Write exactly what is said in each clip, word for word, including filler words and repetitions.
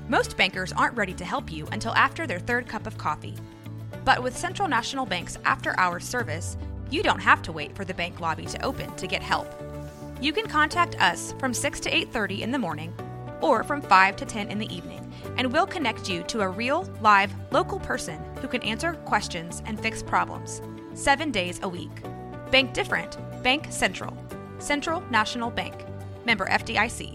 Most bankers aren't ready to help you until after their third cup of coffee. But with Central National Bank's after-hours service, you don't have to wait for the bank lobby to open to get help. You can contact us from six to eight thirty in the morning or from five to ten in the evening, and we'll connect you to a real, live, local person who can answer questions and fix problems, seven days a week. Bank different. Bank Central. Central National Bank. Member F D I C.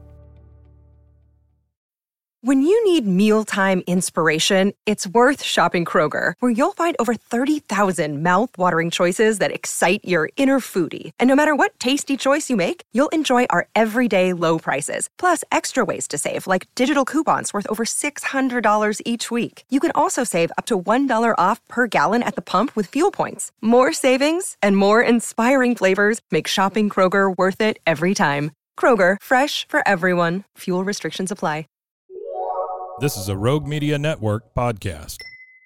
When you need mealtime inspiration, it's worth shopping Kroger, where you'll find over thirty thousand mouth-watering choices that excite your inner foodie. And no matter what tasty choice you make, you'll enjoy our everyday low prices, plus extra ways to save, like digital coupons worth over six hundred dollars each week. You can also save up to one dollar off per gallon at the pump with fuel points. More savings and more inspiring flavors make shopping Kroger worth it every time. Kroger, fresh for everyone. Fuel restrictions apply. This is a Rogue Media Network podcast.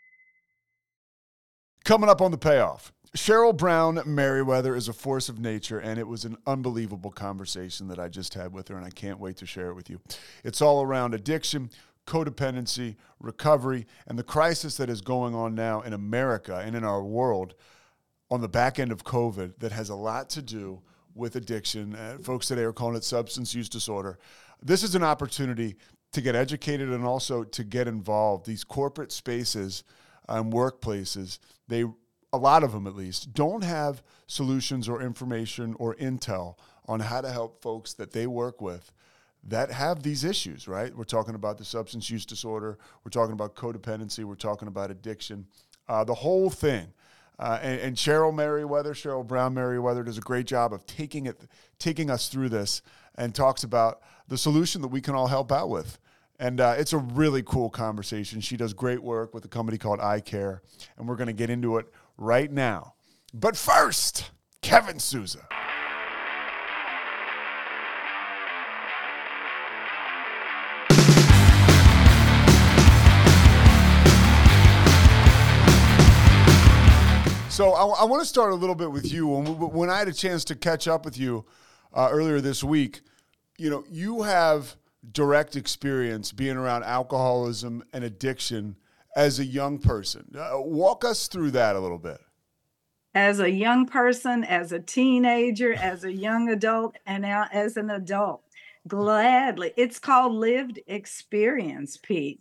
Coming up on The Payoff, Cheryl Brown Merriweather is a force of nature, and it was an unbelievable conversation that I just had with her, and I can't wait to share it with you. It's all around addiction, codependency, recovery, and the crisis that is going on now in America and in our world on the back end of COVID that has a lot to do with addiction. Uh, folks today are calling it substance use disorder. This is an opportunity to get educated and also to get involved. These corporate spaces and workplaces, they, a lot of them at least, don't have solutions or information or intel on how to help folks that they work with that have these issues, right? We're talking about the substance use disorder. We're talking about codependency. We're talking about addiction, uh, the whole thing. Uh, and, and Cheryl Merriweather, Cheryl Brown Merriweather does a great job of taking it, taking us through this and talks about the solution that we can all help out with. And uh, it's a really cool conversation. She does great work with a company called iCare, and we're going to get into it right now. But first, Kevin Souza. So I, I want to start a little bit with you. When, we, when I had a chance to catch up with you uh, earlier this week, you know, you have direct experience being around alcoholism and addiction as a young person. Uh, walk us through that a little bit. As a young person, as a teenager, as a young adult, and now as an adult. Gladly. It's called lived experience, Pete.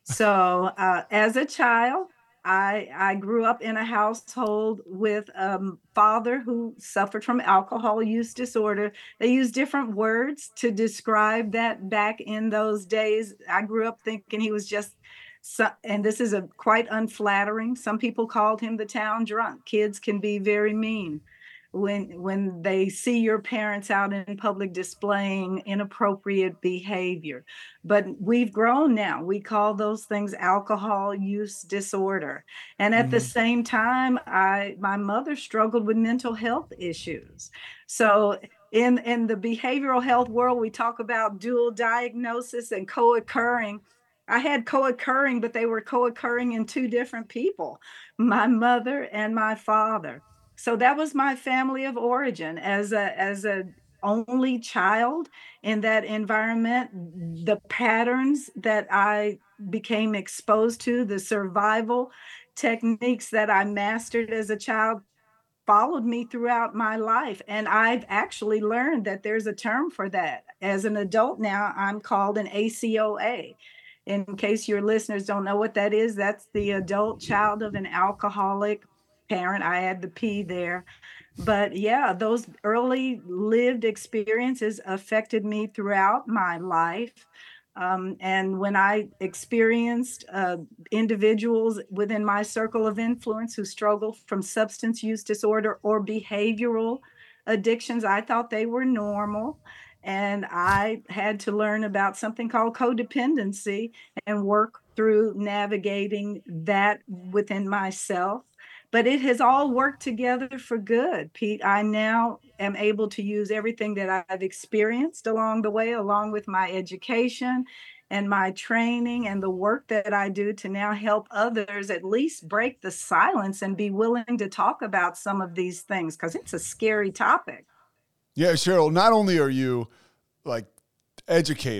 So uh, as a child, I, I grew up in a household with a father who suffered from alcohol use disorder. They used different words to describe that back in those days. I grew up thinking he was just, so, and this is a quite unflattering. Some people called him the town drunk. Kids can be very mean when when they see your parents out in public displaying inappropriate behavior. But we've grown now. We call those things alcohol use disorder. And at mm-hmm. the same time, I my mother struggled with mental health issues. So in, in the behavioral health world, we talk about dual diagnosis and co-occurring. I had co-occurring, but they were co-occurring in two different people, my mother and my father. So that was my family of origin. As a as a only child in that environment, the patterns that I became exposed to, the survival techniques that I mastered as a child followed me throughout my life. And I've actually learned that there's a term for that. As an adult now, I'm called an A C O A. In case your listeners don't know what that is, that's the adult child of an alcoholic parent. I had the P there. But yeah, those early lived experiences affected me throughout my life. Um, and when I experienced uh, individuals within my circle of influence who struggled from substance use disorder or behavioral addictions, I thought they were normal. And I had to learn about something called codependency and work through navigating that within myself. But it has all worked together for good, Pete. I now am able to use everything that I've experienced along the way, along with my education and my training and the work that I do to now help others at least break the silence and be willing to talk about some of these things, because it's a scary topic. Yeah, Cheryl, not only are you like educated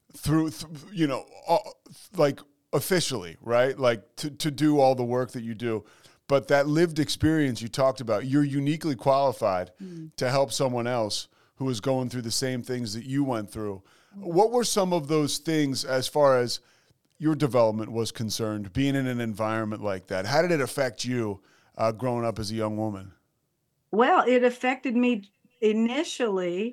through, th- you know, uh, like officially, right? Like to, to do all the work that you do. But that lived experience you talked about, you're uniquely qualified mm. to help someone else who is going through the same things that you went through. Mm. What were some of those things as far as your development was concerned, being in an environment like that? How did it affect you uh, growing up as a young woman? Well, it affected me initially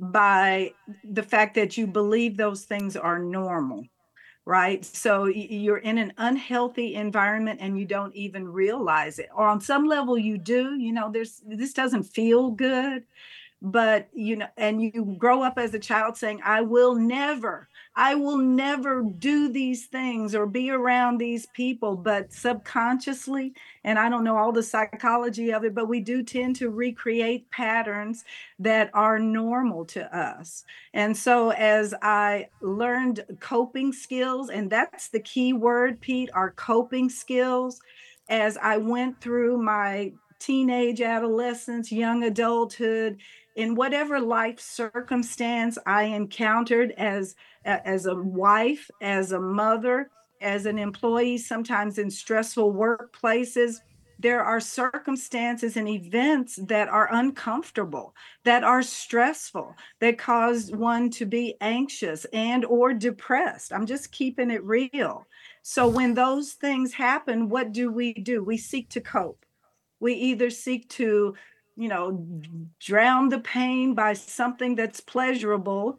by the fact that you believe those things are normal, right? So you're in an unhealthy environment and you don't even realize it. Or on some level you do, you know, there's this doesn't feel good. But, you know, and you grow up as a child saying, I will never, I will never do these things or be around these people. But subconsciously, and I don't know all the psychology of it, but we do tend to recreate patterns that are normal to us. And so as I learned coping skills, and that's the key word, Pete, are coping skills, as I went through my teenage adolescence, young adulthood, in whatever life circumstance I encountered as, as a wife, as a mother, as an employee, sometimes in stressful workplaces, there are circumstances and events that are uncomfortable, that are stressful, that cause one to be anxious and or depressed. I'm just keeping it real. So when those things happen, what do we do? We seek to cope. We either seek to, you know, drown the pain by something that's pleasurable,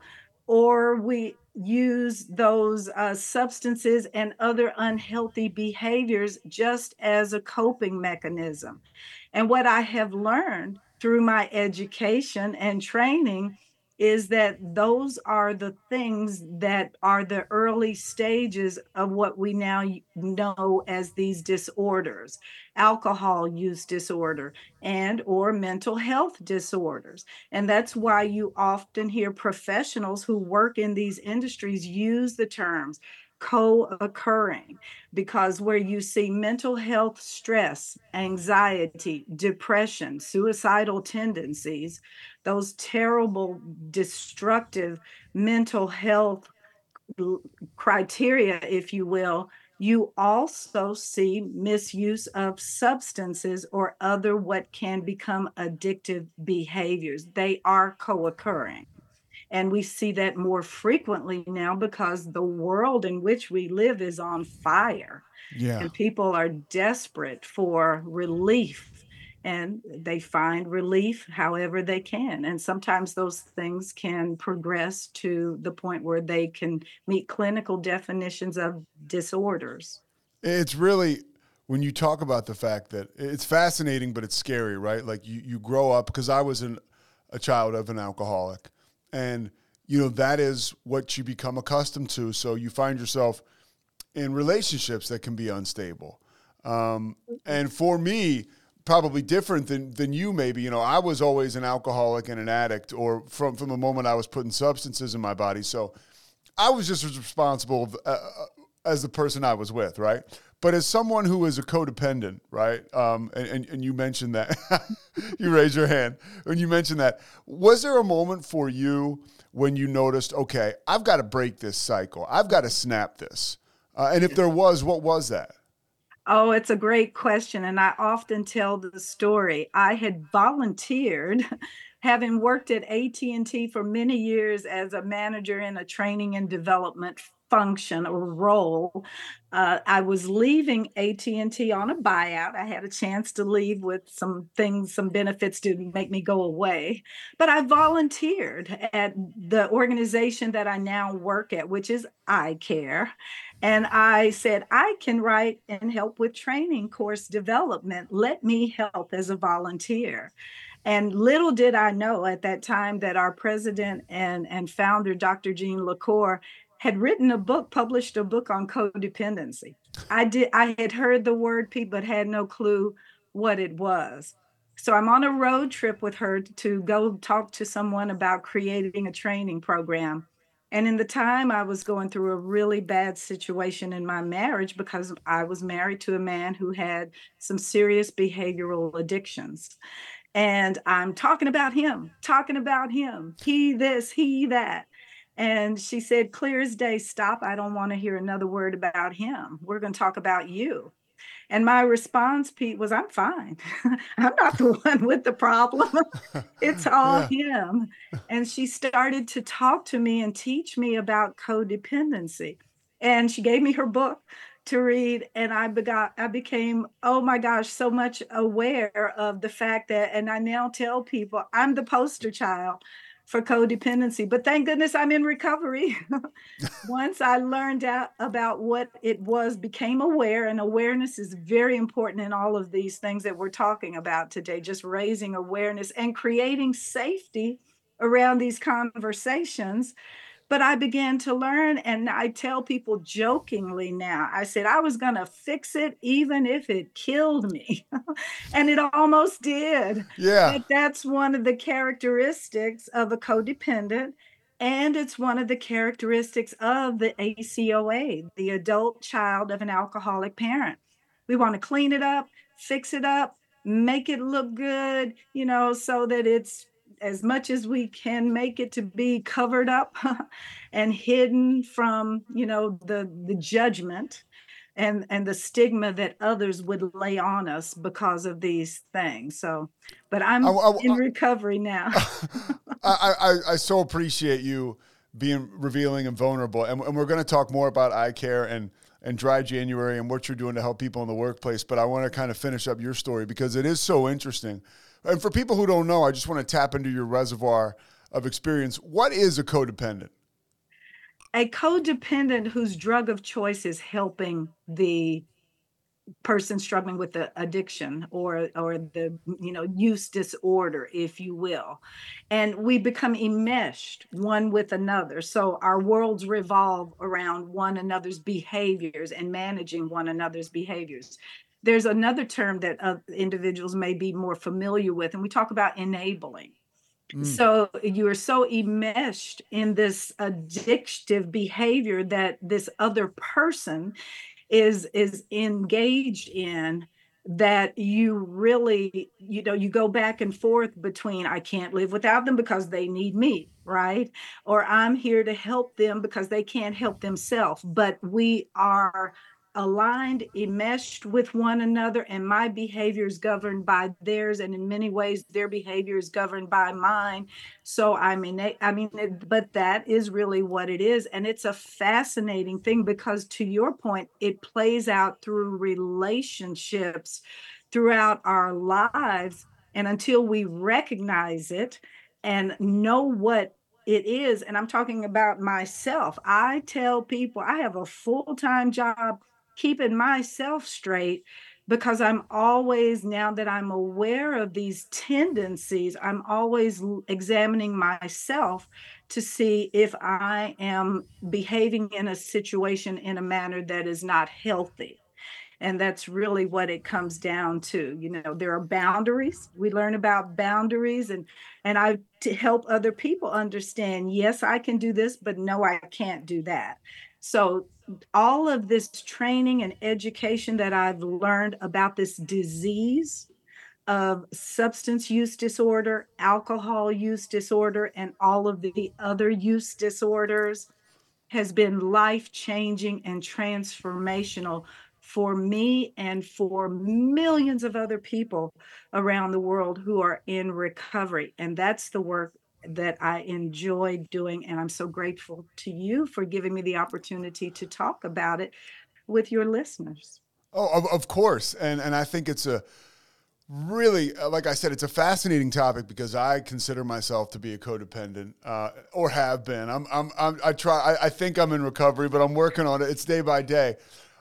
or we use those uh, substances and other unhealthy behaviors just as a coping mechanism. And what I have learned through my education and training is that those are the things that are the early stages of what we now know as these disorders: alcohol use disorder and or mental health disorders. And that's why you often hear professionals who work in these industries use the terms co-occurring, because where you see mental health stress, anxiety, depression, suicidal tendencies, those terrible, destructive mental health criteria, if you will, you also see misuse of substances or other what can become addictive behaviors. They are co-occurring. And we see that more frequently now because the world in which we live is on fire. Yeah. And people are desperate for relief. And they find relief however they can. And sometimes those things can progress to the point where they can meet clinical definitions of disorders. It's really, when you talk about the fact that it's fascinating, but it's scary, right? Like you, you grow up, because I was an, a child of an alcoholic. And, you know, that is what you become accustomed to. So you find yourself in relationships that can be unstable. Um, and for me, probably different than, than you maybe, you know, I was always an alcoholic and an addict, or from, from the moment I was putting substances in my body. So I was just as responsible uh, as the person I was with, right? But as someone who is a codependent, right, um, and, and, and you mentioned that, you raised your hand, when you mentioned that, was there a moment for you when you noticed, okay, I've got to break this cycle, I've got to snap this? Uh, and if there was, what was that? Oh, it's a great question. And I often tell the story. I had volunteered, having worked at A T and T for many years as a manager in a training and development function or role. Uh, I was leaving A T and T on a buyout. I had a chance to leave with some things, some benefits to make me go away. But I volunteered at the organization that I now work at, which is iCare. And I said, I can write and help with training course development. Let me help as a volunteer. And little did I know at that time that our president and, and founder, Doctor Jean LaCour, had written a book, published a book on codependency. I did. I had heard the word, Pete, but had no clue what it was. So I'm on a road trip with her to go talk to someone about creating a training program. And in the time, I was going through a really bad situation in my marriage because I was married to a man who had some serious behavioral addictions. And I'm talking about him, talking about him, he this, he that. And she said, clear as day, stop. I don't want to hear another word about him. We're going to talk about you. And my response, Pete, was, I'm fine. I'm not the one with the problem. It's all Yeah. him. And she started to talk to me and teach me about codependency. And she gave me her book to read. And I begot, I became, oh my gosh, so much aware of the fact that, and I now tell people I'm the poster child for codependency, but thank goodness I'm in recovery. Once I learned out about what it was, became aware, and awareness is very important in all of these things that we're talking about today, just raising awareness and creating safety around these conversations. But I began to learn, and I tell people jokingly now, I said I was going to fix it even if it killed me. And it almost did. Yeah. But that's one of the characteristics of a codependent. And it's one of the characteristics of the A C O A, the adult child of an alcoholic parent. We want to clean it up, fix it up, make it look good, you know, so that it's as much as we can make it to be covered up and hidden from, you know, the the judgment and and the stigma that others would lay on us because of these things. So, but I'm I, I, in recovery now. I, I, I so appreciate you being revealing and vulnerable. And, and we're going to talk more about eye care and, and Dry January and what you're doing to help people in the workplace. But I want to kind of finish up your story because it is so interesting. And for people who don't know, I just want to tap into your reservoir of experience. What is a codependent? A codependent whose drug of choice is helping the person struggling with the addiction or or the you know use disorder, if you will, and we become enmeshed one with another, so our worlds revolve around one another's behaviors and managing one another's behaviors. There's another term that uh, individuals may be more familiar with, and we talk about enabling. Mm. So you are so enmeshed in this addictive behavior that this other person is is engaged in, that you really, you know, you go back and forth between, I can't live without them because they need me, right? Or I'm here to help them because they can't help themselves. But we are aligned, enmeshed with one another, and my behavior is governed by theirs, and in many ways their behavior is governed by mine. So I'm in, I mean, it, but that is really what it is. And it's a fascinating thing because, to your point, it plays out through relationships throughout our lives. And until we recognize it and know what it is, and I'm talking about myself, I tell people I have a full-time job keeping myself straight, because I'm always, now that I'm aware of these tendencies, I'm always examining myself to see if I am behaving in a situation in a manner that is not healthy. And that's really what it comes down to. You know, there are boundaries. We learn about boundaries, and and I to help other people understand, yes, I can do this, but no, I can't do that. So all of this training and education that I've learned about this disease of substance use disorder, alcohol use disorder, and all of the other use disorders has been life-changing and transformational for me and for millions of other people around the world who are in recovery. And that's the work that I enjoy doing. And I'm so grateful to you for giving me the opportunity to talk about it with your listeners. Oh, of, of course. And, and I think it's a really, like I said, it's a fascinating topic because I consider myself to be a codependent, uh, or have been. I'm, I'm, I'm I try, I, I think I'm in recovery, but I'm working on it. It's day by day.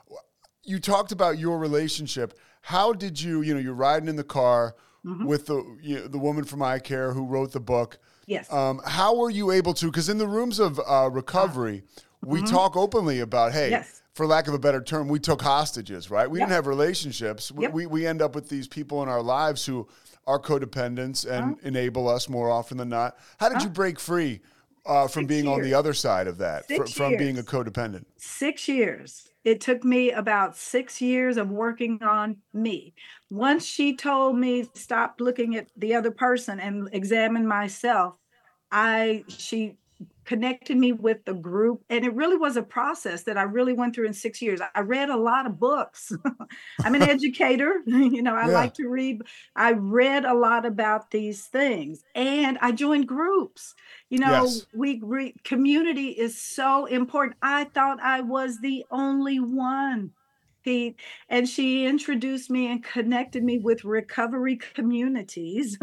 You talked about your relationship. How did you, you know, you're riding in the car mm-hmm. with the you know, the woman from Eye Care who wrote the book. Yes. Um, how were you able to, because in the rooms of uh, recovery, uh, we mm-hmm. talk openly about, hey, yes. for lack of a better term, we took hostages, right? We yep. didn't have relationships. Yep. We, we end up with these people in our lives who are codependents and uh-huh. enable us more often than not. How did uh-huh. you break free uh, from Six being years. on the other side of that, fr- from being a codependent? Six years. It took me about six years of working on me. Once she told me stop looking at the other person and examine myself, I she connected me with the group. And it really was a process that I really went through in six years. I read a lot of books. I'm an educator. You know, I Yeah. like to read. I read a lot about these things and I joined groups. You know, Yes. we re, community is so important. I thought I was the only one, Pete. And she introduced me and connected me with recovery communities.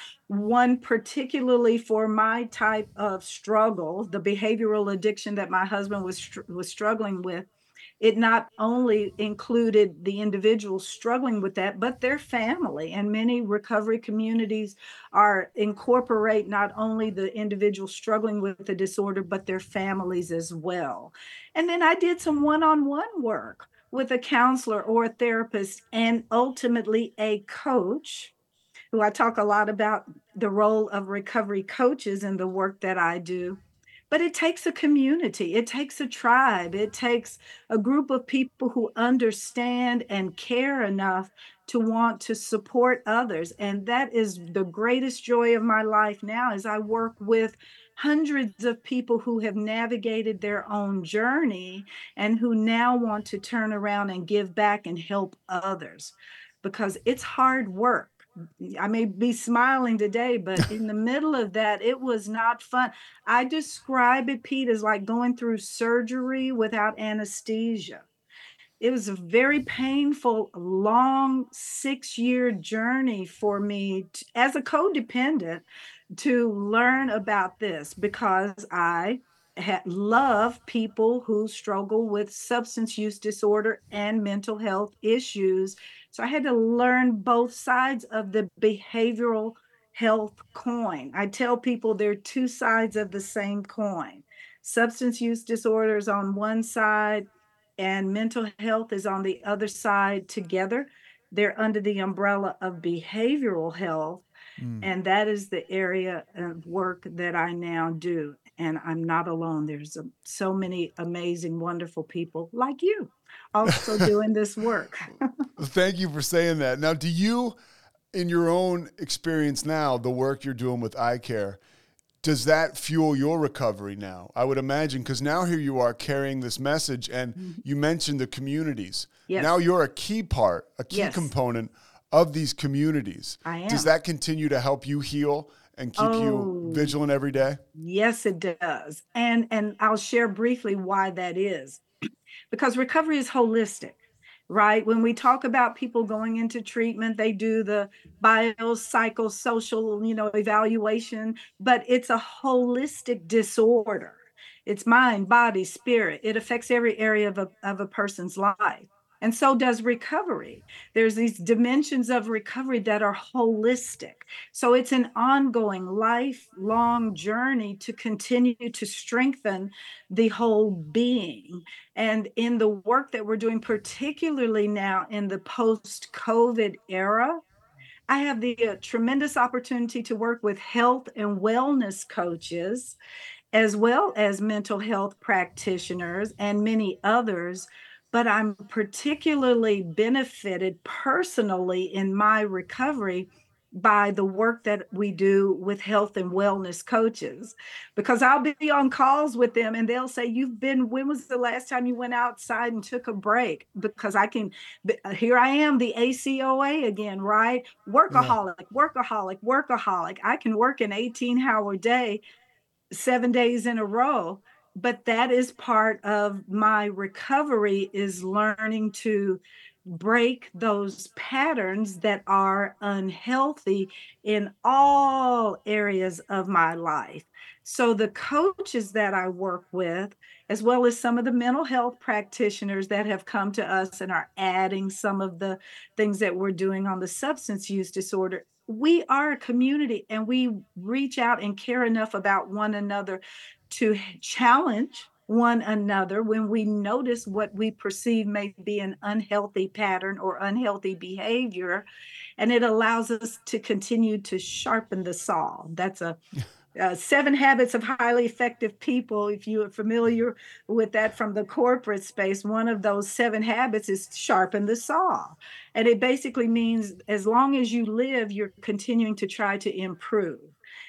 One particularly for my type of struggle, the behavioral addiction that my husband was str- was struggling with. It not only included the individual struggling with that, but their family. And many recovery communities are incorporate not only the individual struggling with the disorder, but their families as well. And then I did some one-on-one work with a counselor or a therapist and ultimately a coach who I talk a lot about the role of recovery coaches in the work that I do. But it takes a community, it takes a tribe, it takes a group of people who understand and care enough to want to support others. And that is the greatest joy of my life now as I work with hundreds of people who have navigated their own journey and who now want to turn around and give back and help others because it's hard work. I may be smiling today, but in the middle of that, it was not fun. I describe it, Pete, as like going through surgery without anesthesia. It was a very painful, long six year journey for me to, as a codependent to learn about this because I ha- love people who struggle with substance use disorder and mental health issues. So I had to learn both sides of the behavioral health coin. I tell people there are two sides of the same coin. Substance use disorders on one side and mental health is on the other side together. They're under the umbrella of behavioral health. Mm. And that is the area of work that I now do. And I'm not alone. There's a, so many amazing, wonderful people like you also doing this work. Thank you for saying that. Now, do you, in your own experience now, the work you're doing with iCare, does that fuel your recovery now? I would imagine, because now here you are carrying this message, and mm-hmm. you mentioned the communities. Yes. Now you're a key part, a key yes. component of these communities. I am. Does that continue to help you heal and keep oh, you vigilant every day? Yes, it does. And and I'll share briefly why that is. Because recovery is holistic. Right? When we talk about people going into treatment, they do the biopsychosocial, you know, evaluation, but it's a holistic disorder. It's mind, body, spirit. It affects every area of a, of a person's life. And so does recovery. There's these dimensions of recovery that are holistic. So it's an ongoing, lifelong journey to continue to strengthen the whole being. And in the work that we're doing, particularly now in the post-COVID era, I have the uh, tremendous opportunity to work with health and wellness coaches, as well as mental health practitioners and many others. But I'm particularly benefited personally in my recovery by the work that we do with health and wellness coaches, because I'll be on calls with them and they'll say, you've been, when was the last time you went outside and took a break? Because I can, here I am, the A C O A again, right? Workaholic, yeah. workaholic, workaholic. I can work an eighteen hour day, seven days in a row. But that is part of my recovery, is learning to break those patterns that are unhealthy in all areas of my life. So the coaches that I work with, as well as some of the mental health practitioners that have come to us and are adding some of the things that we're doing on the substance use disorder, we are a community and we reach out and care enough about one another to challenge one another when we notice what we perceive may be an unhealthy pattern or unhealthy behavior. And it allows us to continue to sharpen the saw. That's a Uh, Seven Habits of Highly Effective People. If you are familiar with that from the corporate space, one of those seven habits is sharpen the saw. And it basically means as long as you live, you're continuing to try to improve.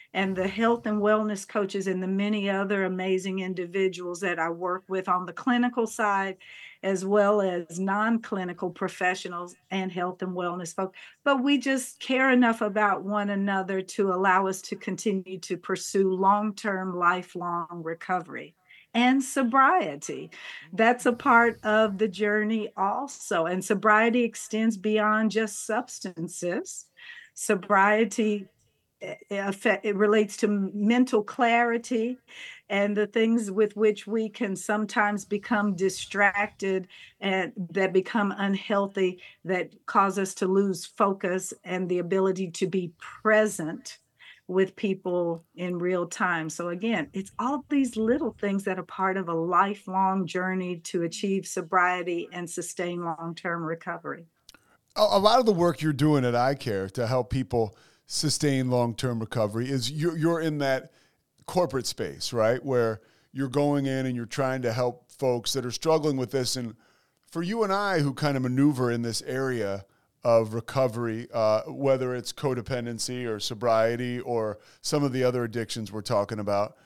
and the health and wellness coaches and the many other amazing individuals that I work with on the clinical side, as well as non-clinical professionals and health and wellness folks. But we just care enough about one another to allow us to continue to pursue long-term, lifelong recovery and sobriety. That's a part of the journey also. And sobriety extends beyond just substances. Sobriety Affect, it relates to mental clarity and the things with which we can sometimes become distracted and that become unhealthy, that cause us to lose focus and the ability to be present with people in real time. So again, it's all these little things that are part of a lifelong journey to achieve sobriety and sustain long-term recovery. A lot of the work you're doing at iCare to help people sustain long-term recovery is you're, you're in that corporate space, right? Where you're going in and you're trying to help folks that are struggling with this. And for you and I who kind of maneuver in this area of recovery, uh, whether it's codependency or sobriety or some of the other addictions we're talking about,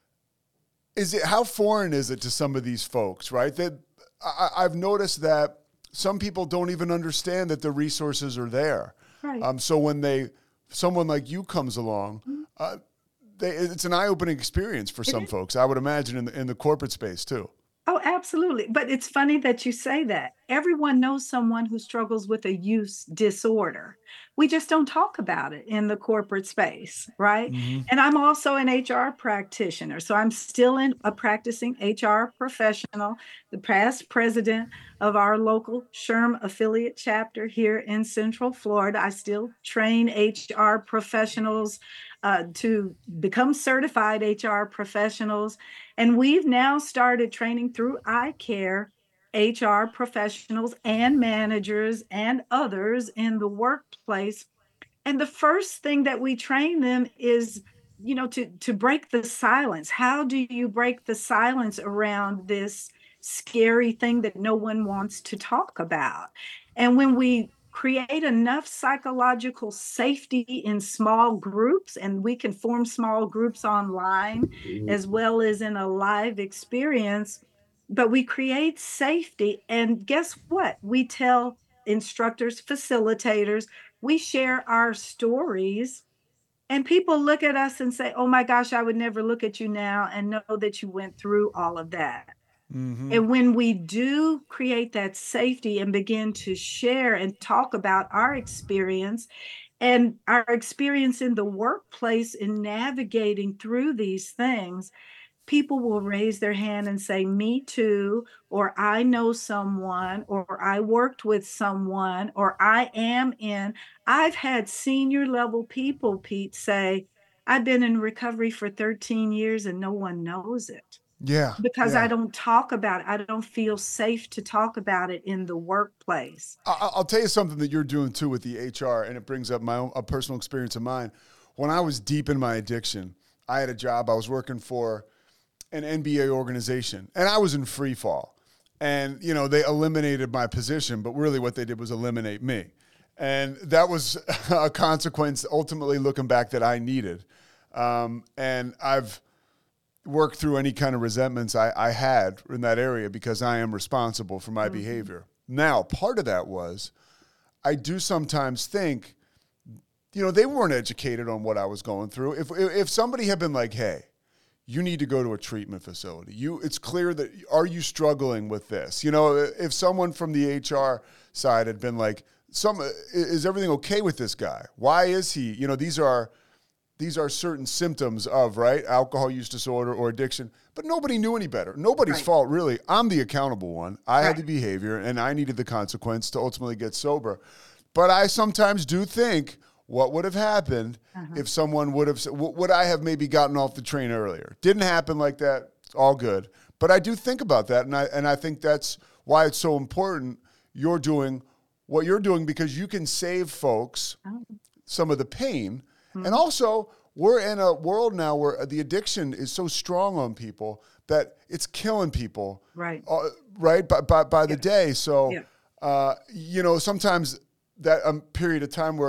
is it, how foreign is it to some of these folks, right? That I, I've noticed that some people don't even understand that the resources are there. Right. Um, so when they, someone like you comes along, uh, they, it's an eye-opening experience for some folks, I would imagine, in the, in the corporate space too. Oh, absolutely. But it's funny that you say that. Everyone knows someone who struggles with a use disorder. We just don't talk about it in the corporate space, right? Mm-hmm. And I'm also an H R practitioner. So I'm still in a practicing H R professional, the past president of our local S H R M affiliate chapter here in Central Florida. I still train H R professionals uh, to become certified H R professionals. And we've now started training through iCare H R professionals and managers and others in the workplace. And the first thing that we train them is, you know, to, to break the silence. How do you break the silence around this scary thing that no one wants to talk about? And when we create enough psychological safety in small groups, and we can form small groups online as well as in a live experience, but we create safety. And guess what? We tell instructors, facilitators, we share our stories, and people look at us and say, oh my gosh, I would never look at you now and know that you went through all of that. Mm-hmm. And when we do create that safety and begin to share and talk about our experience and our experience in the workplace in navigating through these things, people will raise their hand and say, me too, or I know someone, or I worked with someone, or I am in. I've had senior level people, Pete, say, I've been in recovery for thirteen years and no one knows it. Yeah. Because yeah. I don't talk about it. I don't feel safe to talk about it in the workplace. I'll tell you something that you're doing too with the H R, and it brings up my own a personal experience of mine. When I was deep in my addiction, I had a job. I was working for an N B A organization, and I was in free fall. And, you know, they eliminated my position, but really what they did was eliminate me. And that was a consequence, ultimately looking back, that I needed. Um, and I've worked through any kind of resentments I, I had in that area because I am responsible for my mm-hmm. behavior. Now, part of that was I do sometimes think, you know, they weren't educated on what I was going through. If if somebody had been like, hey, you need to go to a treatment facility. You, it's clear that, are you struggling with this? You know, if someone from the H R side had been like, some, is everything okay with this guy? Why is he, you know, these are, these are certain symptoms of, right, alcohol use disorder or addiction, but nobody knew any better. Nobody's right. fault, really. I'm the accountable one. I right. had the behavior, and I needed the consequence to ultimately get sober. But I sometimes do think, what would have happened uh-huh. if someone would have, would I have maybe gotten off the train earlier? Didn't happen like that. It's all good. But I do think about that, and I and I think that's why it's so important you're doing what you're doing, because you can save folks oh. some of the pain. Mm-hmm. And also, we're in a world now where the addiction is so strong on people that it's killing people, right? Uh, right, by, by, by the yeah. day. So, yeah. uh, you know, sometimes that um, period of time where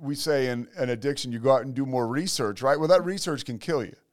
we say in an addiction, you go out and do more research, right? Well, that research can kill you.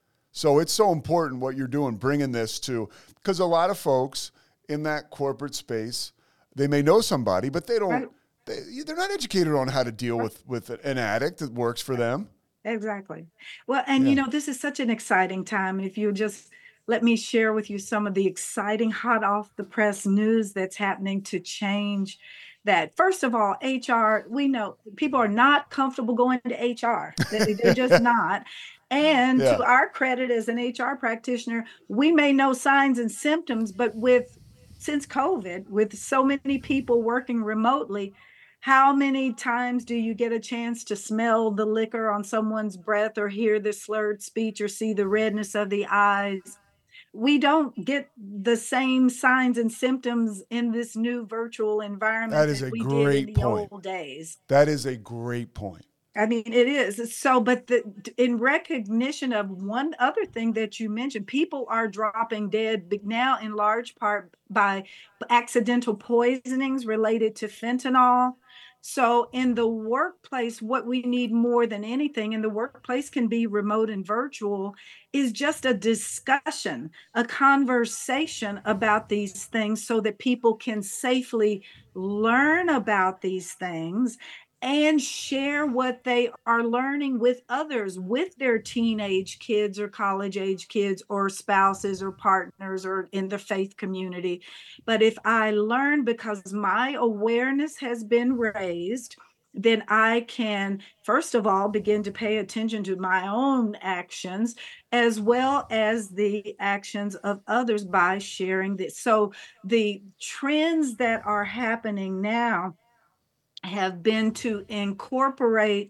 So it's so important what you're doing, bringing this to, because a lot of folks in that corporate space, they may know somebody, but they don't, right. they, they're not educated on how to deal right. with, with an addict that works for them. Exactly. Well, and yeah. you know, this is such an exciting time. If you just let me share with you some of the exciting, hot off the press news that's happening to change that. First of all, H R, we know people are not comfortable going to H R. They're just not. And yeah. to our credit as an H R practitioner, we may know signs and symptoms, but with since COVID, with so many people working remotely, how many times do you get a chance to smell the liquor on someone's breath or hear the slurred speech or see the redness of the eyes? We don't get the same signs and symptoms in this new virtual environment that is that a we great did in the point. old days. That is a great point. I mean, it is. So, but the, in recognition of one other thing that you mentioned, people are dropping dead now in large part by accidental poisonings related to fentanyl. So in the workplace, what we need more than anything, and the workplace can be remote and virtual, is just a discussion, a conversation about these things so that people can safely learn about these things and share what they are learning with others, with their teenage kids or college age kids or spouses or partners or in the faith community. But if I learn because my awareness has been raised, then I can, first of all, begin to pay attention to my own actions as well as the actions of others by sharing this. So the trends that are happening now have been to incorporate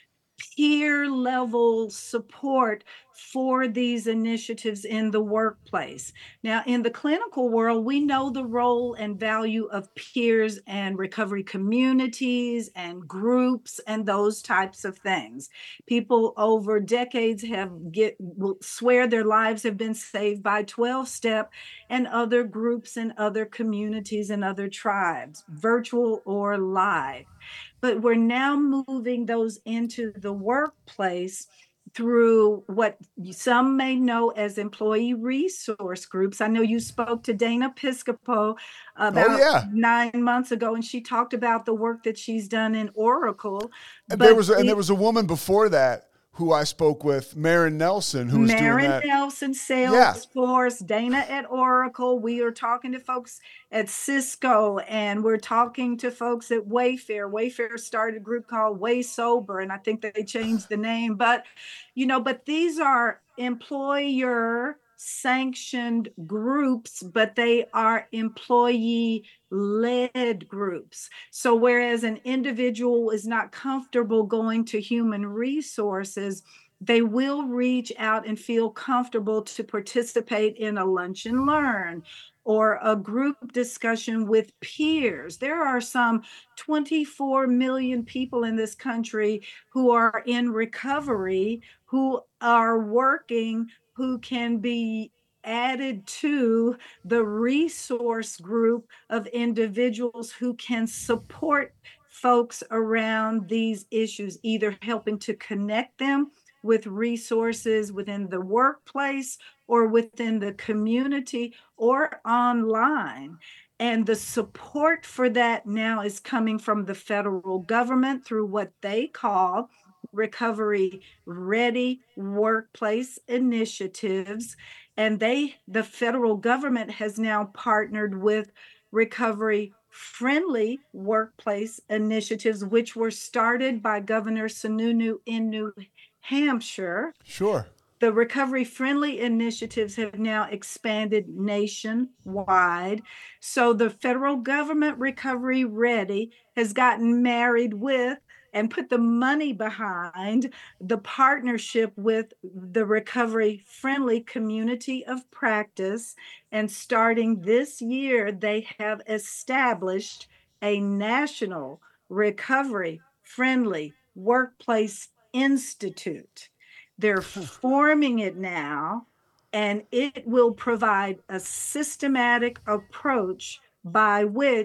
peer level support for these initiatives in the workplace. Now, in the clinical world, we know the role and value of peers and recovery communities and groups and those types of things. People over decades have get will swear their lives have been saved by twelve step and other groups and other communities and other tribes, virtual or live. But we're now moving those into the workplace through what some may know as employee resource groups. I know you spoke to Dana Piscopo about oh, yeah. nine months ago, and she talked about the work that she's done in Oracle. And there was a, and there was a woman before that who I spoke with, Maren Nelson, who was Maren doing that. Nelson, Salesforce, yeah. Dana at Oracle. We are talking to folks at Cisco, and we're talking to folks at Wayfair. Wayfair started a group called Way Sober, and I think they changed the name. But, you know, but these are employer sanctioned groups, but they are employee led groups. So whereas an individual is not comfortable going to human resources, they will reach out and feel comfortable to participate in a lunch and learn or a group discussion with peers. There are some twenty-four million people in this country who are in recovery, who are working, who can be added to the resource group of individuals who can support folks around these issues, either helping to connect them with resources within the workplace or within the community or online. And the support for that now is coming from the federal government through what they call Recovery Ready Workplace Initiatives. And they, the federal government has now partnered with Recovery Friendly Workplace Initiatives, which were started by Governor Sununu in New Hampshire. Sure. The recovery friendly initiatives have now expanded nationwide. So the federal government, Recovery Ready, has gotten married with and put the money behind the partnership with the Recovery Friendly Community of Practice. And starting this year, they have established a national recovery friendly workplace institute. They're forming it now, and it will provide a systematic approach by which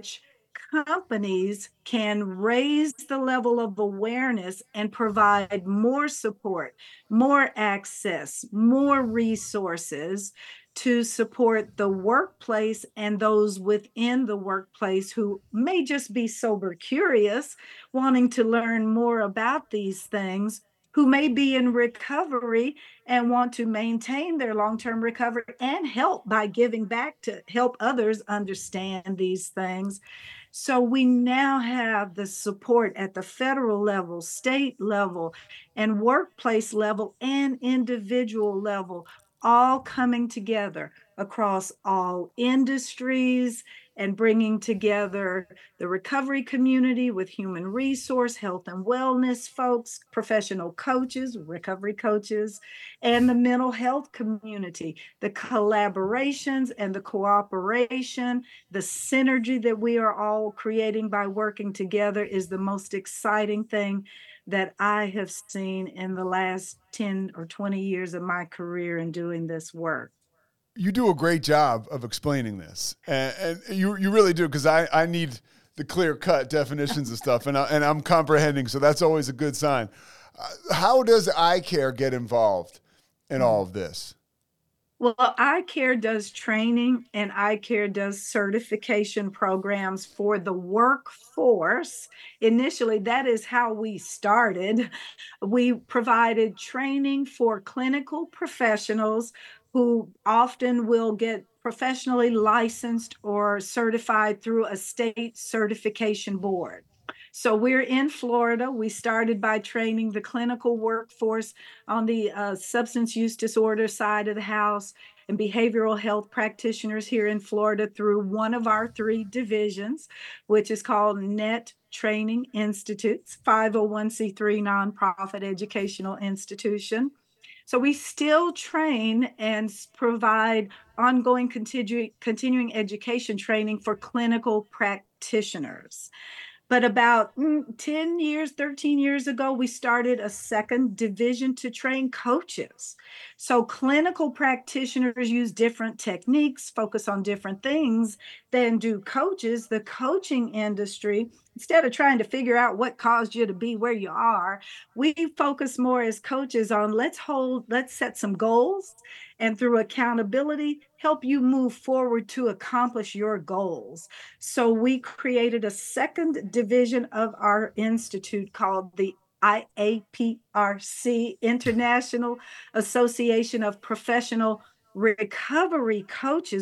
companies can raise the level of awareness and provide more support, more access, more resources to support the workplace and those within the workplace who may just be sober curious, wanting to learn more about these things, who may be in recovery and want to maintain their long-term recovery and help by giving back to help others understand these things. So we now have the support at the federal level, state level, and workplace level and individual level, all coming together across all industries and bringing together the recovery community with human resource, health and wellness folks, professional coaches, recovery coaches, and the mental health community. The collaborations and the cooperation, the synergy that we are all creating by working together is the most exciting thing that I have seen in the last ten or twenty years of my career in doing this work. You do a great job of explaining this, and, and you you really do, because I, I need the clear-cut definitions of stuff, and, I, and I'm comprehending, so that's always a good sign. Uh, how does iCare get involved in all of this? Well, iCare does training and iCare does certification programs for the workforce. Initially, that is how we started. We provided training for clinical professionals who often will get professionally licensed or certified through a state certification board. So we're in Florida. We started by training the clinical workforce on the uh, substance use disorder side of the house and behavioral health practitioners here in Florida through one of our three divisions, which is called Net Training Institutes, five oh one c three nonprofit educational institution. So we still train and provide ongoing continu- continuing education training for clinical practitioners. But about mm, ten years, thirteen years ago, we started a second division to train coaches. So clinical practitioners use different techniques, focus on different things than do coaches. The coaching industry, instead of trying to figure out what caused you to be where you are, we focus more as coaches on let's hold, let's set some goals, and through accountability, help you move forward to accomplish your goals. So we created a second division of our institute called the I A P R C, International Association of Professional Recovery Coaches.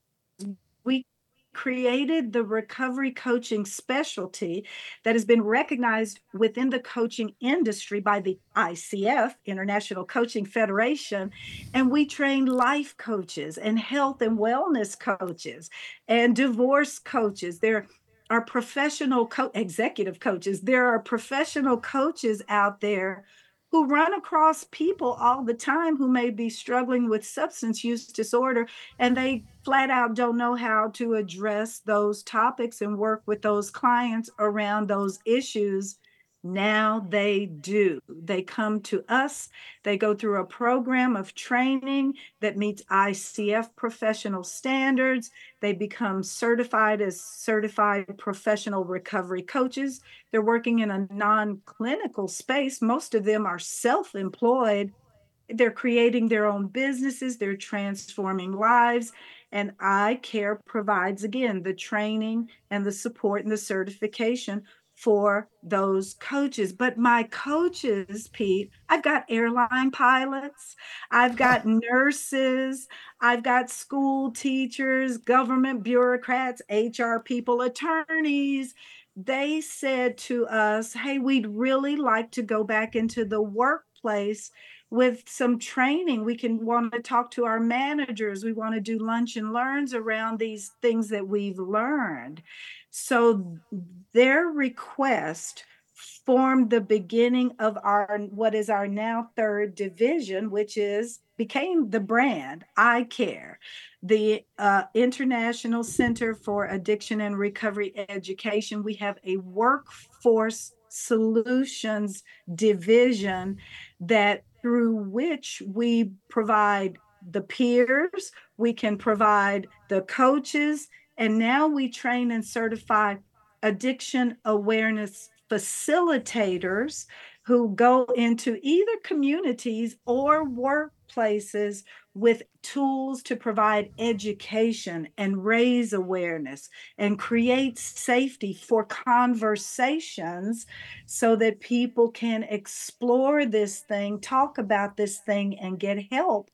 We created the recovery coaching specialty that has been recognized within the coaching industry by the I C F, International Coaching Federation. And we train life coaches and health and wellness coaches and divorce coaches. There are professional co- executive coaches. There are professional coaches out there who run across people all the time who may be struggling with substance use disorder, and they flat out don't know how to address those topics and work with those clients around those issues. Now they do. They come to us. They go through a program of training that meets I C F professional standards. They become certified as certified professional recovery coaches. They're working in a non-clinical space. Most of them are self-employed. They're creating their own businesses. They're transforming lives. And iCare provides, again, the training and the support and the certification for those coaches. But my coaches, Pete, I've got airline pilots, I've got nurses, I've got school teachers, government bureaucrats, H R people, attorneys. They said to us, hey, we'd really like to go back into the workplace with some training. We can want to talk to our managers. We want to do lunch and learns around these things that we've learned. So their request formed the beginning of our what is our now third division, which is became the brand iCare, the uh, International Center for Addiction and Recovery Education. We have a workforce solutions division that through which we provide the peers, we can provide the coaches, and now we train and certify addiction awareness facilitators who go into either communities or workplaces with tools to provide education and raise awareness and create safety for conversations so that people can explore this thing, talk about this thing, and get help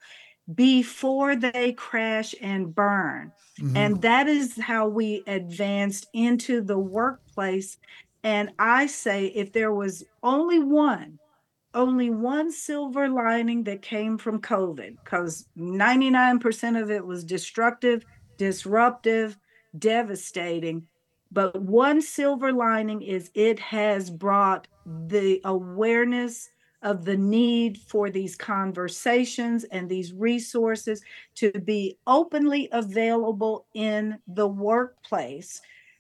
before they crash and burn. Mm-hmm. And that is how we advanced into the workplace. And I say, if there was only one, only one silver lining that came from COVID, because ninety-nine percent of it was destructive, disruptive, devastating. But one silver lining is it has brought the awareness of the need for these conversations and these resources to be openly available in the workplace,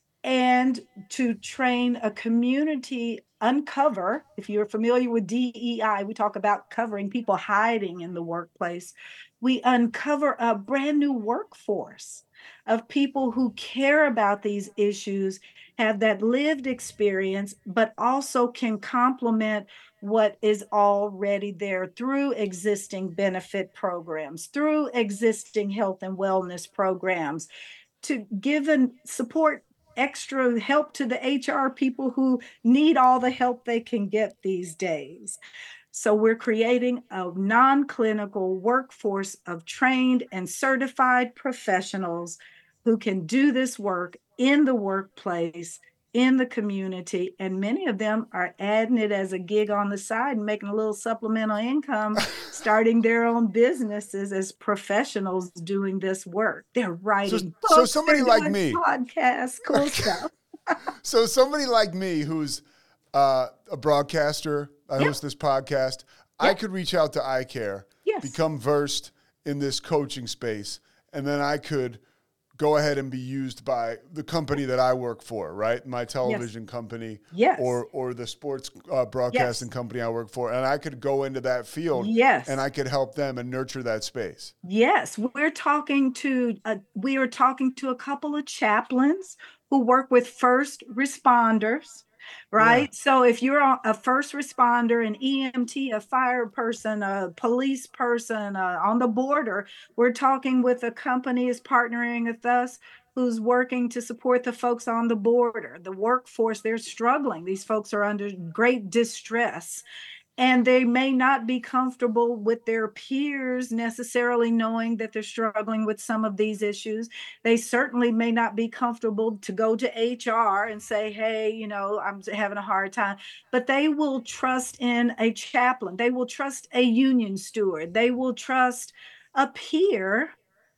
and to train a community uncover. If you're familiar with D E I, we talk about covering people hiding in the workplace. We uncover a brand new workforce of people who care about these issues, have that lived experience, but also can complement what is already there through existing benefit programs, through existing health and wellness programs, to give and support extra help to the H R people who need all the help they can get these days. So we're creating a non-clinical workforce of trained and certified professionals who can do this work in the workplace, in the community, and many of them are adding it as a gig on the side and making a little supplemental income, starting their own businesses as professionals doing this work. They're writing So, books, so somebody they're like doing me, podcasts, cool stuff. so somebody like me who's uh, a broadcaster, I Yeah. host this podcast, Yeah. I could reach out to iCare, Yes. become versed in this coaching space, and then I could go ahead and be used by the company that I work for, right? My television yes. company, yes. or or the sports uh, broadcasting yes. company I work for, and I could go into that field, yes. and I could help them and nurture that space. Yes, we're talking to uh, we are talking to a couple of chaplains who work with first responders. Right. Yeah. So if you're a first responder, an E M T, a fire person, a police person uh, on the border, we're talking with a company is partnering with us who's working to support the folks on the border. The workforce, they're struggling. These folks are under great distress. And they may not be comfortable with their peers necessarily knowing that they're struggling with some of these issues. They certainly may not be comfortable to go to H R and say, hey, you know, I'm having a hard time. But they will trust in a chaplain. They will trust a union steward. They will trust a peer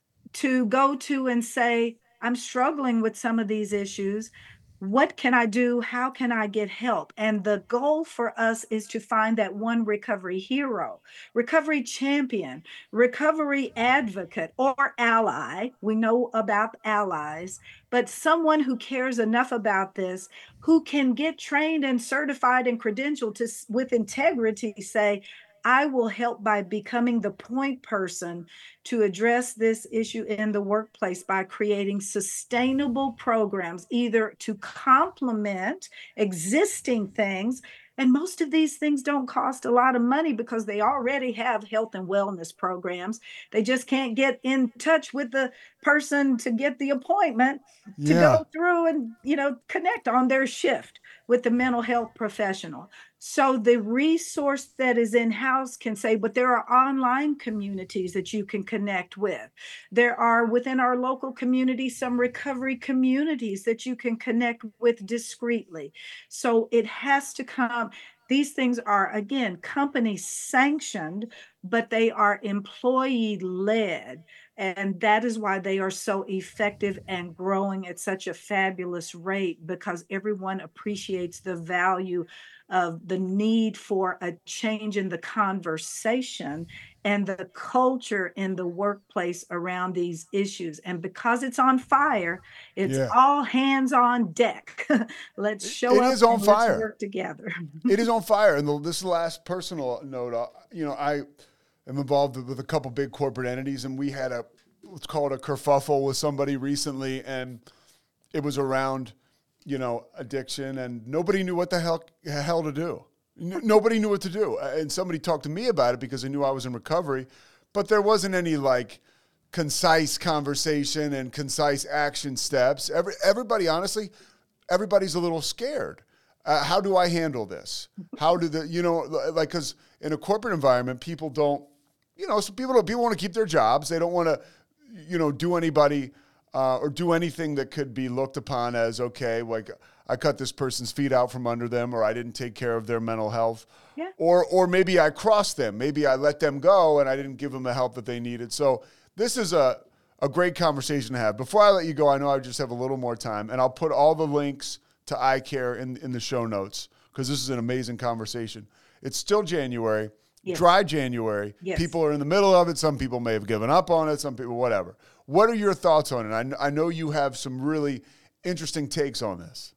to go to and say, I'm struggling with some of these issues. What can I do? How can I get help? And the goal for us is to find that one recovery hero, recovery champion, recovery advocate, or ally. We know about allies, but someone who cares enough about this, who can get trained and certified and credentialed to, with integrity, say, I will help by becoming the point person to address this issue in the workplace by creating sustainable programs, either to complement existing things. And most of these things don't cost a lot of money because they already have health and wellness programs. They just can't get in touch with the person to get the appointment to yeah. go through and, you know, connect on their shift with the mental health professional. So the resource that is in-house can say, but there are online communities that you can connect with. There are within our local community, some recovery communities that you can connect with discreetly. So it has to come. These things are, again, company sanctioned, but they are employee led. And that is why they are so effective and growing at such a fabulous rate, because everyone appreciates the value of the need for a change in the conversation and the culture in the workplace around these issues. And because it's on fire, it's yeah. all hands on deck. Let's show it up is on and fire. Let's work together. It is on fire. And the, this last personal note, uh, you know, I am involved with a couple big corporate entities, and we had a, let's call it a kerfuffle with somebody recently, and it was around you know, addiction, and nobody knew what the hell, hell to do. N- nobody knew what to do. And somebody talked to me about it because they knew I was in recovery, but there wasn't any like concise conversation and concise action steps. Every, everybody, honestly, everybody's a little scared. Uh, how do I handle this? How do the, you know, like, because in a corporate environment, people don't, you know, so people don't, people want to keep their jobs. They don't want to, you know, do anybody uh, or do anything that could be looked upon as, okay, like I cut this person's feet out from under them, or I didn't take care of their mental health. Yeah. Or, or maybe I crossed them. Maybe I let them go and I didn't give them the help that they needed. So this is a, a great conversation to have. Before I let you go, I know I just have a little more time, and I'll put all the links to iCare in, in the show notes, because this is an amazing conversation. It's still January, yes. dry January. Yes. People are in the middle of it. Some people may have given up on it. Some people, whatever. What are your thoughts on it? I, I know you have some really interesting takes on this.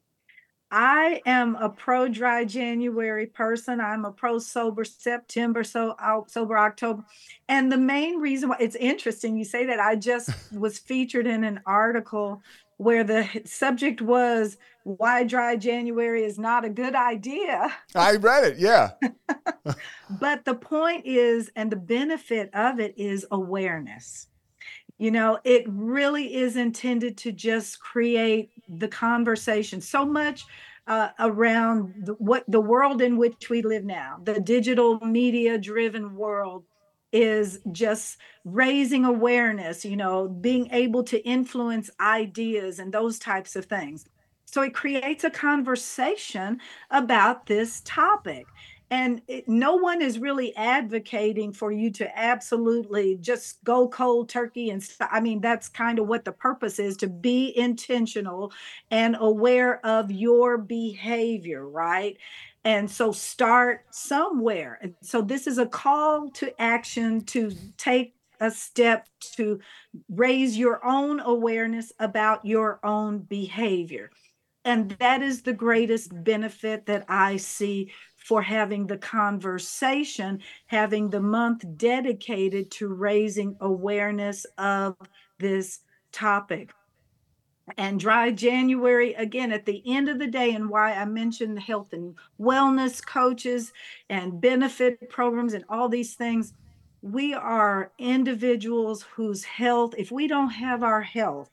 I am a pro dry January person. I'm a pro sober September, so out sober October. And the main reason why it's interesting you say that, I just was featured in an article where the subject was why dry January is not a good idea. I read it, yeah. But the point is, and the benefit of it is awareness. You know, it really is intended to just create the conversation so much uh, around the, what the world in which we live now, the digital media driven world, is just raising awareness, you know, being able to influence ideas and those types of things. So it creates a conversation about this topic. And it, no one is really advocating for you to absolutely just go cold turkey. And st- I mean, that's kind of what the purpose is, to be intentional and aware of your behavior, right? And so start somewhere. And so this is a call to action to take a step to raise your own awareness about your own behavior. And that is the greatest benefit that I see for having the conversation, having the month dedicated to raising awareness of this topic. And dry January, again, at the end of the day, and why I mentioned health and wellness coaches and benefit programs and all these things, we are individuals whose health, if we don't have our health,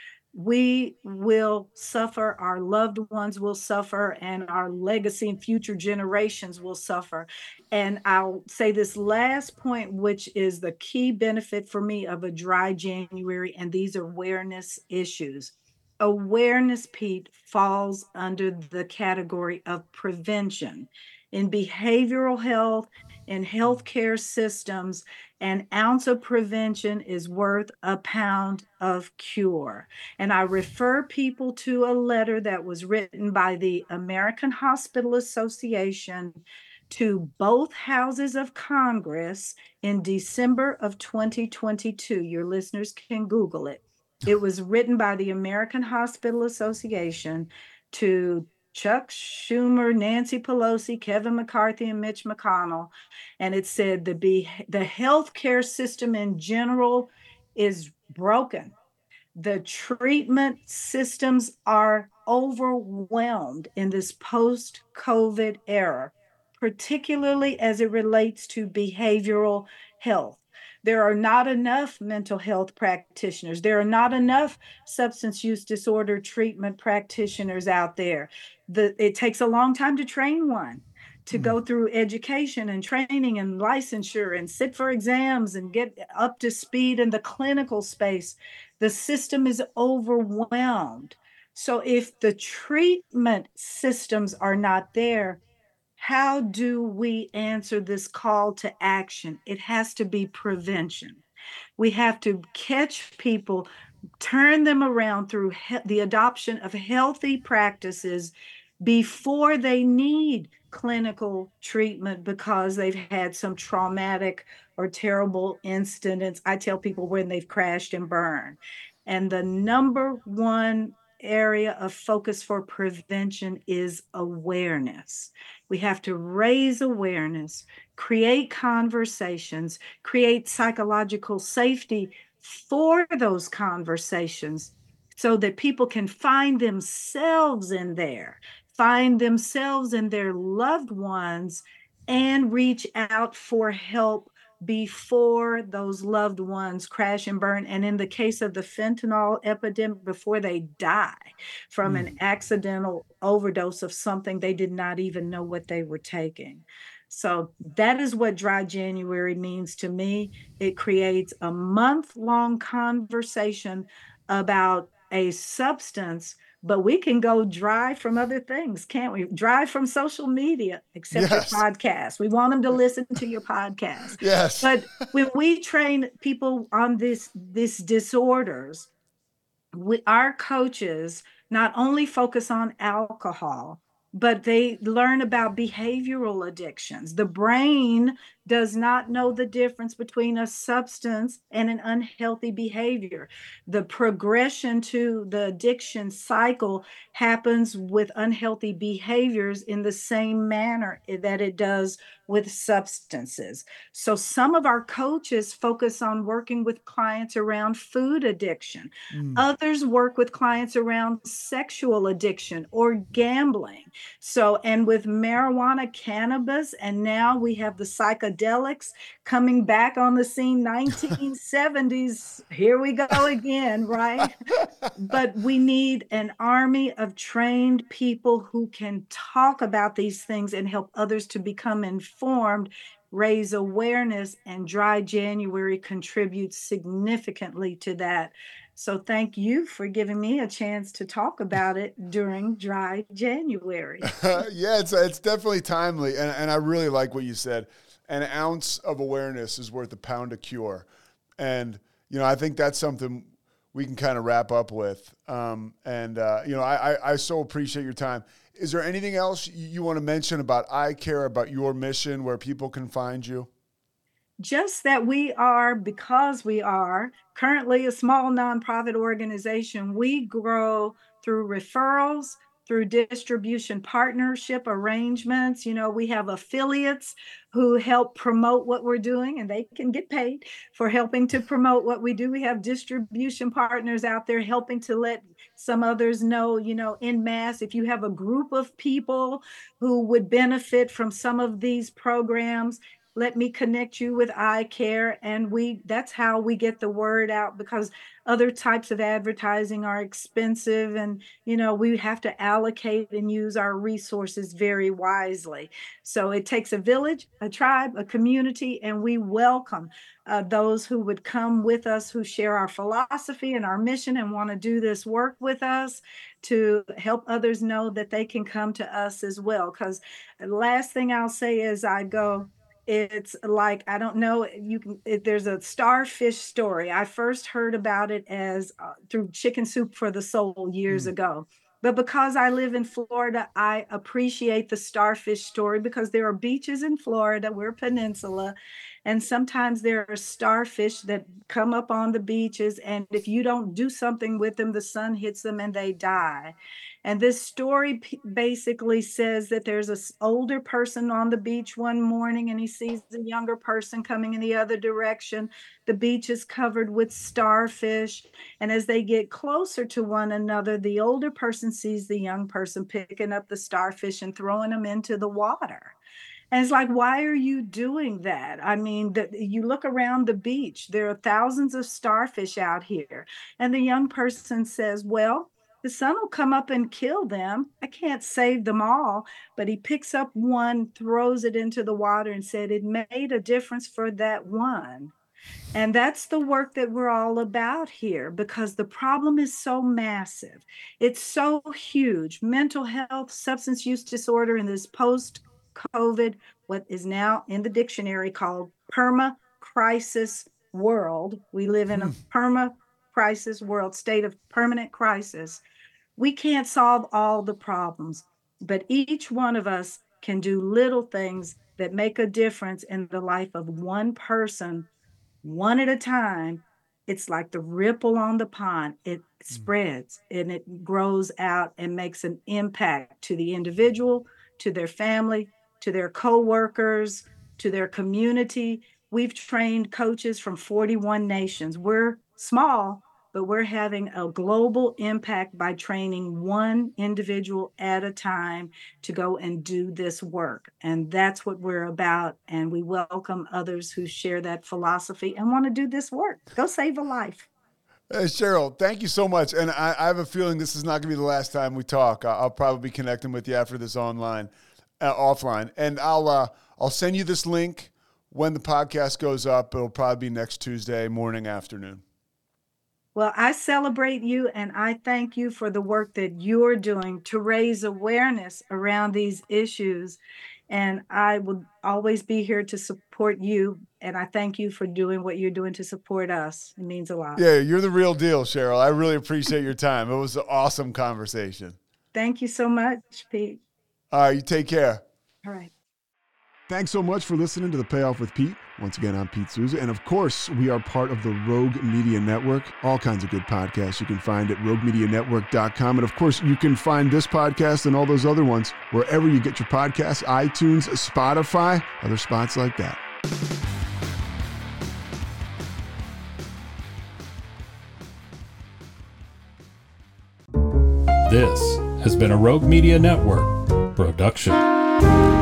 we will suffer, our loved ones will suffer, and our legacy and future generations will suffer. And I'll say this last point, which is the key benefit for me of a dry January, and these awareness issues. Awareness, Pete, falls under the category of prevention. In behavioral health, in healthcare systems, an ounce of prevention is worth a pound of cure. And I refer people to a letter that was written by the American Hospital Association to both houses of Congress in December of twenty twenty-two. Your listeners can Google it. It was written by the American Hospital Association to Chuck Schumer, Nancy Pelosi, Kevin McCarthy, and Mitch McConnell. And it said the, be, the healthcare system in general is broken. The treatment systems are overwhelmed in this post-COVID era, particularly as it relates to behavioral health. There are not enough mental health practitioners. There are not enough substance use disorder treatment practitioners out there. The, it takes a long time to train one, to go through education and training and licensure and sit for exams and get up to speed in the clinical space. The system is overwhelmed. So if the treatment systems are not there, how do we answer this call to action? It has to be prevention. We have to catch people, turn them around through he- the adoption of healthy practices before they need clinical treatment because they've had some traumatic or terrible incidents. I tell people when they've crashed and burned. And the number one area of focus for prevention is awareness. We have to raise awareness, create conversations, create psychological safety for those conversations so that people can find themselves in there, find themselves in their loved ones, and reach out for help before those loved ones crash and burn. And in the case of the fentanyl epidemic, before they die from an accidental overdose of something they did not even know what they were taking. So that is what Dry January means to me. It creates a month-long conversation about a substance, but we can go dry from other things, can't we? Dry from social media, except Yes. your podcast. We want them to listen to your podcast. Yes. But when we train people on this, these disorders, we, our coaches not only focus on alcohol, but they learn about behavioral addictions. The brain does not know the difference between a substance and an unhealthy behavior. The progression to the addiction cycle happens with unhealthy behaviors in the same manner that it does with substances. So some of our coaches focus on working with clients around food addiction. Mm. Others work with clients around sexual addiction or gambling. So, and with marijuana, cannabis, and now we have the psychedelics coming back on the scene, nineteen seventies. Here we go again, right? But we need an army of trained people who can talk about these things and help others to become informed, raise awareness, and Dry January contributes significantly to that. So thank you for giving me a chance to talk about it during Dry January. Yeah, it's it's definitely timely, and and I really like what you said. An ounce of awareness is worth a pound of cure, and you know I think that's something we can kind of wrap up with. Um, and uh, you know I, I I so appreciate your time. Is there anything else you want to mention about eye care, about your mission, where people can find you? Just that we are, because we are currently a small nonprofit organization, we grow through referrals, through distribution partnership arrangements. You know, we have affiliates who help promote what we're doing, and they can get paid for helping to promote what we do. We have distribution partners out there helping to let some others know, you know, en masse, if you have a group of people who would benefit from some of these programs, let me connect you with eye care. And we, that's how we get the word out, because other types of advertising are expensive, and, you know, we have to allocate and use our resources very wisely. So it takes a village, a tribe, a community, and we welcome uh, those who would come with us, who share our philosophy and our mission and want to do this work with us, to help others know that they can come to us as well. Because the last thing I'll say is I go, it's like, I don't know, you can, it, there's a starfish story. I first heard about it as uh, through Chicken Soup for the Soul years Mm. ago. But because I live in Florida, I appreciate the starfish story, because there are beaches in Florida. We're a peninsula. And sometimes there are starfish that come up on the beaches. And if you don't do something with them, the sun hits them and they die. And this story p- basically says that there's an older person on the beach one morning, and he sees a younger person coming in the other direction. The beach is covered with starfish. And as they get closer to one another, the older person sees the young person picking up the starfish and throwing them into the water. And it's like, why are you doing that? I mean, the, you look around the beach, there are thousands of starfish out here. And the young person says, well, the sun will come up and kill them. I can't save them all. But he picks up one, throws it into the water, and said, it made a difference for that one. And that's the work that we're all about here, because the problem is so massive. It's so huge. Mental health, substance use disorder in this post-COVID, what is now in the dictionary called perma-crisis world. We live in a perma-crisis world, state of permanent crisis. We can't solve all the problems, but each one of us can do little things that make a difference in the life of one person, one at a time. It's like the ripple on the pond. It spreads and it grows out and makes an impact to the individual, to their family, to their coworkers, to their community. We've trained coaches from forty-one nations. We're small, but we're having a global impact by training one individual at a time to go and do this work. And that's what we're about. And we welcome others who share that philosophy and want to do this work. Go save a life. Hey, Cheryl, thank you so much. And I, I have a feeling this is not going to be the last time we talk. I'll probably be connecting with you after this online, uh, offline. And I'll uh, I'll send you this link when the podcast goes up. It'll probably be next Tuesday morning, afternoon. Well, I celebrate you and I thank you for the work that you're doing to raise awareness around these issues. And I will always be here to support you. And I thank you for doing what you're doing to support us. It means a lot. Yeah, you're the real deal, Cheryl. I really appreciate your time. It was an awesome conversation. Thank you so much, Pete. All right, you take care. All right. Thanks so much for listening to The Payoff with Pete. Once again, I'm Pete Souza. And of course, we are part of the Rogue Media Network. All kinds of good podcasts you can find at rogue media network dot com. And of course, you can find this podcast and all those other ones wherever you get your podcasts, iTunes, Spotify, other spots like that. This has been a Rogue Media Network production.